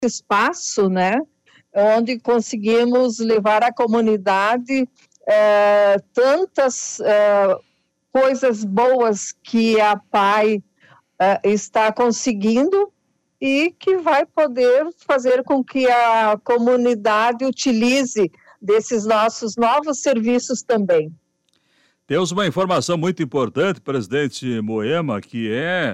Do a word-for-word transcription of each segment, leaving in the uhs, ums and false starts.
espaço, né, onde conseguimos levar à comunidade é, tantas é, coisas boas que a P A I é, está conseguindo e que vai poder fazer com que a comunidade utilize desses nossos novos serviços também. Temos uma informação muito importante, presidente Moema, que é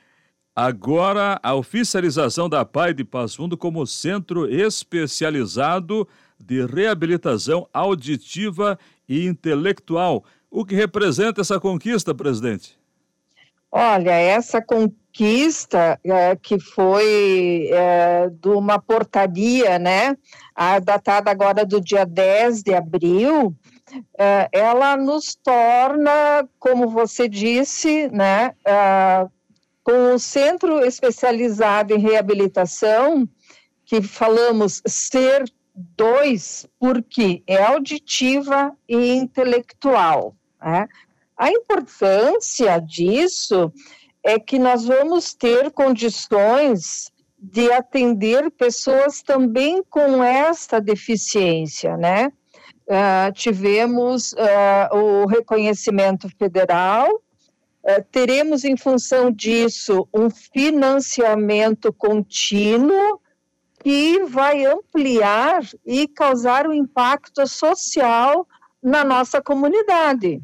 agora a oficialização da P A I de Passo Fundo como Centro Especializado de Reabilitação Auditiva e Intelectual. O que representa essa conquista, presidente? Olha, essa conquista é, que foi é, de uma portaria, né, datada agora do dia dez de abril, é, ela nos torna, como você disse, né, é, com o Centro Especializado em Reabilitação, que falamos ser dois, porque é auditiva e intelectual, né? A importância disso é que nós vamos ter condições de atender pessoas também com esta deficiência, né? Uh, tivemos uh, o reconhecimento federal, uh, teremos em função disso um financiamento contínuo que vai ampliar e causar um impacto social na nossa comunidade.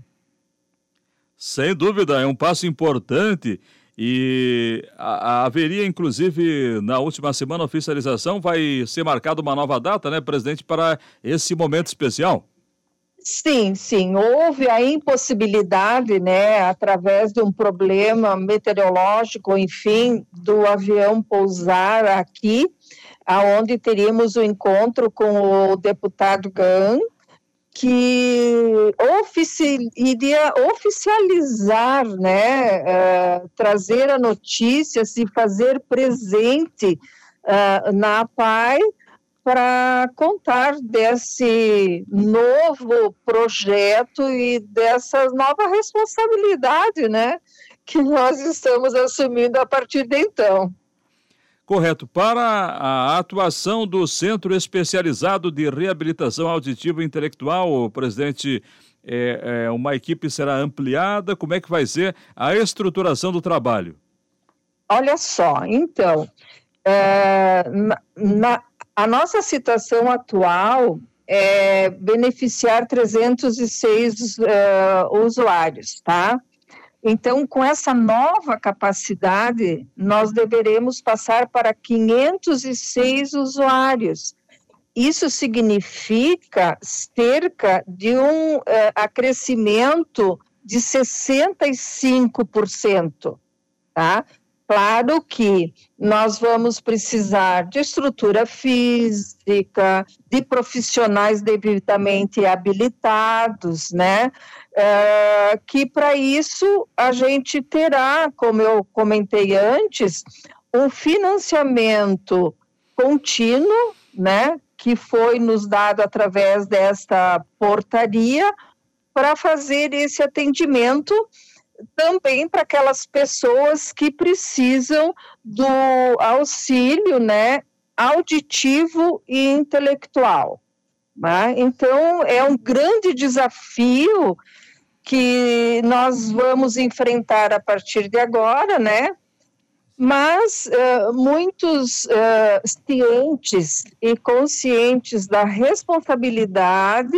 Sem dúvida, é um passo importante e a, a, haveria, inclusive, na última semana, a oficialização, vai ser marcada uma nova data, né, presidente, para esse momento especial? Sim, sim, houve a impossibilidade, né, através de um problema meteorológico, enfim, do avião pousar aqui, aonde teríamos o encontro com o deputado Gan, que ofici- iria oficializar, né, uh, trazer a notícia, se fazer presente uh, na P A I para contar desse novo projeto e dessa nova responsabilidade, né, que nós estamos assumindo a partir de então. Correto. Para a atuação do Centro Especializado de Reabilitação Auditiva e Intelectual, presidente, é, é, uma equipe será ampliada? Como é que vai ser a estruturação do trabalho? Olha só, então, é, na, na, a nossa situação atual é beneficiar trezentos e seis uh, usuários, tá? Então, com essa nova capacidade, nós deveremos passar para quinhentos e seis usuários. Isso significa cerca de um uh, acrescimento de sessenta e cinco por cento, tá? Claro que nós vamos precisar de estrutura física, de profissionais devidamente habilitados, né? É, que para isso a gente terá, como eu comentei antes, um financiamento contínuo, né? Que foi nos dado através desta portaria para fazer esse atendimento também para aquelas pessoas que precisam do auxílio, né, auditivo e intelectual. Né? Então, é um grande desafio que nós vamos enfrentar a partir de agora, né? Mas uh, muitos uh, cientes e conscientes da responsabilidade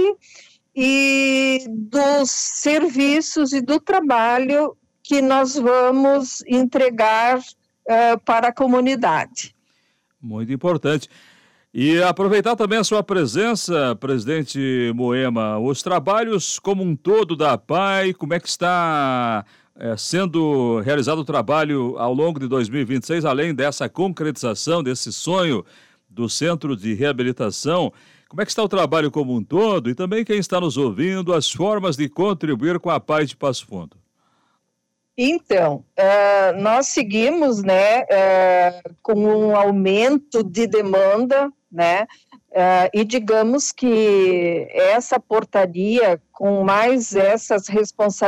e dos serviços e do trabalho que nós vamos entregar uh, para a comunidade. Muito importante. E aproveitar também a sua presença, presidente Moema, os trabalhos como um todo da P A I, como é que está é, sendo realizado o trabalho ao longo de dois mil e vinte e seis, além dessa concretização, desse sonho do Centro de Reabilitação. Como é que está o trabalho como um todo e também quem está nos ouvindo, as formas de contribuir com a P A I de Passo Fundo? Então, uh, nós seguimos, né, uh, com um aumento de demanda, né, uh, e digamos que essa portaria, com mais essas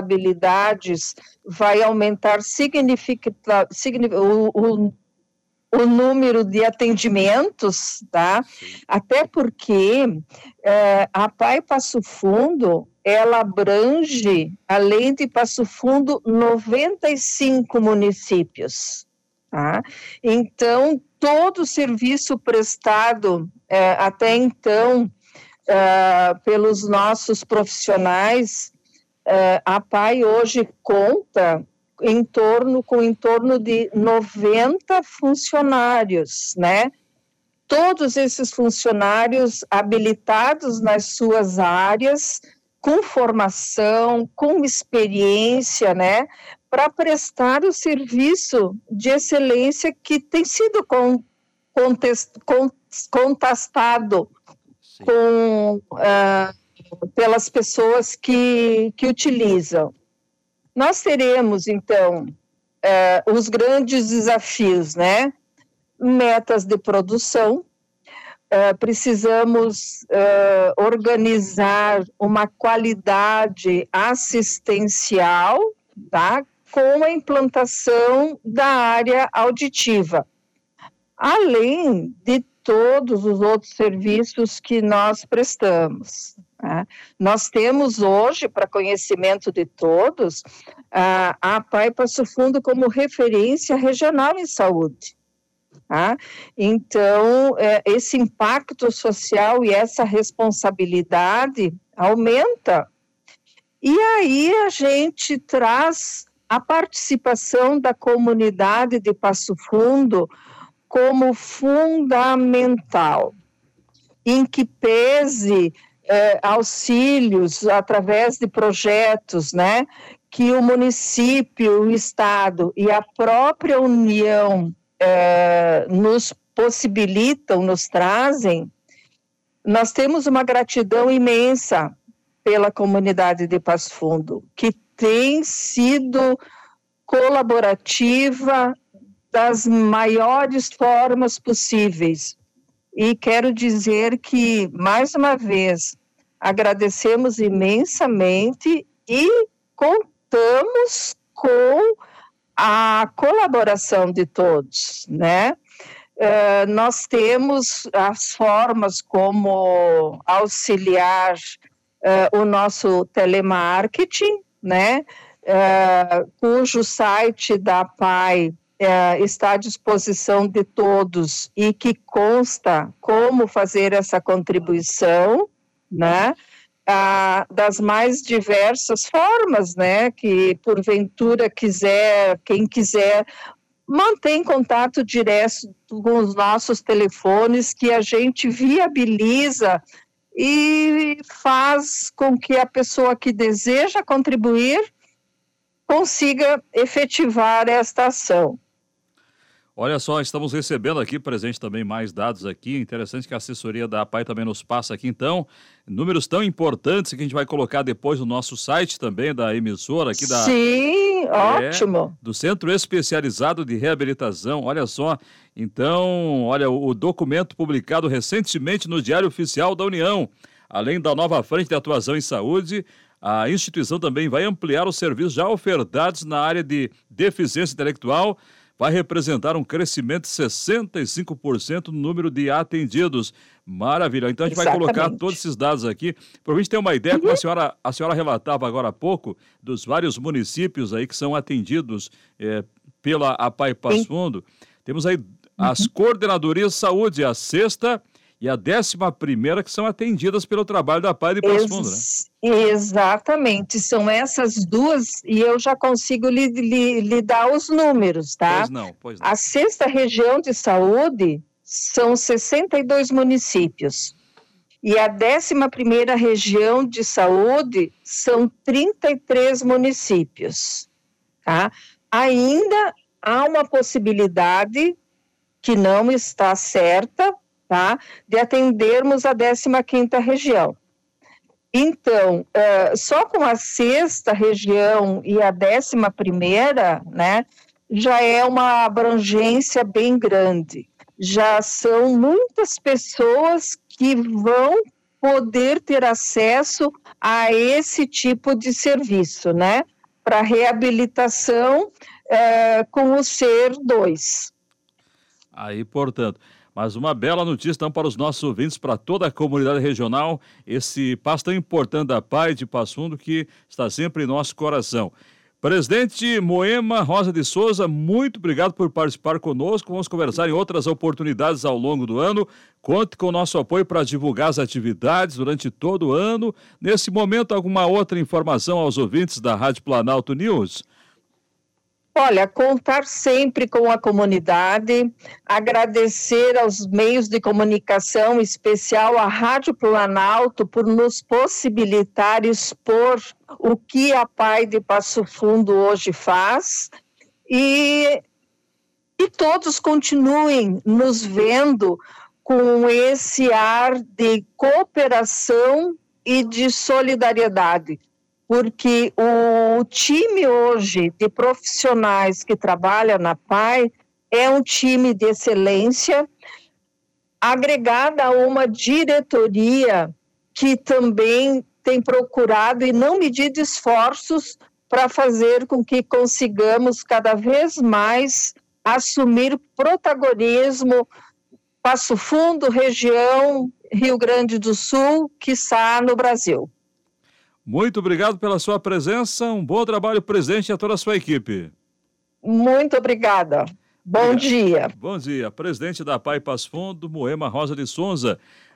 responsabilidades, vai aumentar significativamente o, o, o número de atendimentos, tá? Até porque é, a P A I Passo Fundo, ela abrange, além de Passo Fundo, noventa e cinco municípios, tá? Então, todo o serviço prestado é, até então é, pelos nossos profissionais, é, a P A I hoje conta em torno, com em torno de noventa funcionários, né? Todos esses funcionários habilitados nas suas áreas, com formação, com experiência, né? Para prestar o serviço de excelência que tem sido con, contest, con, contestado com, uh, pelas pessoas que, que utilizam. Nós teremos, então, eh, os grandes desafios, né? Metas de produção, eh, precisamos eh, organizar uma qualidade assistencial, tá? Com a implantação da área auditiva, além de todos os outros serviços que nós prestamos. Tá? Nós temos hoje, para conhecimento de todos, a, a P A I Passo Fundo como referência regional em saúde. Tá? Então, é, esse impacto social e essa responsabilidade aumenta. E aí a gente traz a participação da comunidade de Passo Fundo como fundamental, em que pese eh, auxílios através de projetos, né, que o município, o estado e a própria União eh, nos possibilitam, nos trazem. Nós temos uma gratidão imensa pela comunidade de Passo Fundo, que tem sido colaborativa das maiores formas possíveis. E quero dizer que, mais uma vez, agradecemos imensamente e contamos com a colaboração de todos, né? Uh, nós temos as formas como auxiliar uh, o nosso telemarketing, né? Uh, cujo site da P A I uh, está à disposição de todos e que consta como fazer essa contribuição, né? Uh, das mais diversas formas, né? Que porventura quiser, quem quiser, mantém contato direto com os nossos telefones, que a gente viabiliza e faz com que a pessoa que deseja contribuir consiga efetivar esta ação. Olha só, estamos recebendo aqui, presente também mais dados aqui, interessante que a assessoria da A P A I também nos passa aqui, então, números tão importantes que a gente vai colocar depois no nosso site também da emissora aqui da... Sim, é, ótimo. Do Centro Especializado de Reabilitação, olha só, então, olha, o, o documento publicado recentemente no Diário Oficial da União, além da nova frente de atuação em saúde, a instituição também vai ampliar os serviços já ofertados na área de deficiência intelectual, vai representar um crescimento de sessenta e cinco por cento no número de atendidos. Maravilha. Então a gente Exatamente. Vai colocar todos esses dados aqui, para a gente ter uma ideia, uhum. como a senhora, a senhora relatava agora há pouco, dos vários municípios aí que são atendidos é, pela A P A I Passo Fundo. Temos aí uhum. as coordenadorias de saúde, a sexta e a décima primeira, que são atendidas pelo trabalho da A P A I de Passo Ex- Fundo, né? Exatamente, são essas duas, e eu já consigo lhe, lhe, lhe dar os números, tá? Pois não, pois não. A sexta região de saúde são sessenta e dois municípios, e a décima primeira região de saúde são trinta e três municípios, tá? Ainda há uma possibilidade que não está certa, tá? De atendermos a décima quinta região. Então, uh, só com a sexta região e a décima primeira, né, já é uma abrangência bem grande. Já são muitas pessoas que vão poder ter acesso a esse tipo de serviço, né, para reabilitação uh, com o SER dois. Aí, portanto, mas uma bela notícia então para os nossos ouvintes, para toda a comunidade regional, esse passo tão importante da P A I de Passo Fundo que está sempre em nosso coração. Presidente Moema Rosa de Souza, muito obrigado por participar conosco. Vamos conversar em outras oportunidades ao longo do ano. Conte com o nosso apoio para divulgar as atividades durante todo o ano. Nesse momento, alguma outra informação aos ouvintes da Rádio Planalto News? Olha, contar sempre com a comunidade, agradecer aos meios de comunicação, em especial à Rádio Planalto, por nos possibilitar expor o que a P A I de Passo Fundo hoje faz, e, e todos continuem nos vendo com esse ar de cooperação e de solidariedade. Porque o time hoje de profissionais que trabalham na P A I é um time de excelência, agregada a uma diretoria que também tem procurado e não medido esforços para fazer com que consigamos cada vez mais assumir protagonismo Passo Fundo, região, Rio Grande do Sul, quiçá no Brasil. Muito obrigado pela sua presença, um bom trabalho, presidente, e a toda a sua equipe. Muito obrigada. Bom Obrigado. dia. Bom dia. Presidente da P A I Passo Fundo, Moema Rosa de Souza.